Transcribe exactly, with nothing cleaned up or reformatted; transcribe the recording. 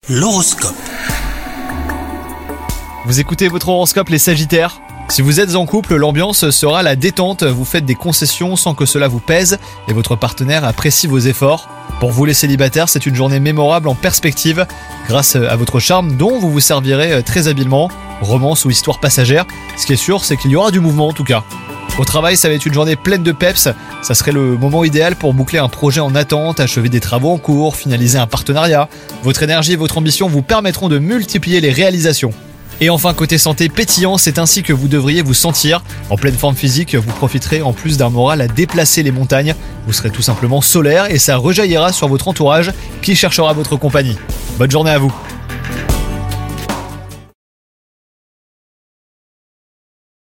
L'horoscope. Vous écoutez votre horoscope les Sagittaires. Si vous êtes en couple, l'ambiance sera la détente, vous faites des concessions sans que cela vous pèse et votre partenaire apprécie vos efforts. Pour vous les célibataires, c'est une journée mémorable en perspective grâce à votre charme dont vous vous servirez très habilement, romance ou histoire passagère. Ce qui est sûr, c'est qu'il y aura du mouvement en tout cas. Au travail, ça va être une journée pleine de peps, ça serait le moment idéal pour boucler un projet en attente, achever des travaux en cours, finaliser un partenariat. Votre énergie et votre ambition vous permettront de multiplier les réalisations. Et enfin, côté santé pétillant, c'est ainsi que vous devriez vous sentir. En pleine forme physique, vous profiterez en plus d'un moral à déplacer les montagnes. Vous serez tout simplement solaire et ça rejaillira sur votre entourage qui cherchera votre compagnie. Bonne journée à vous.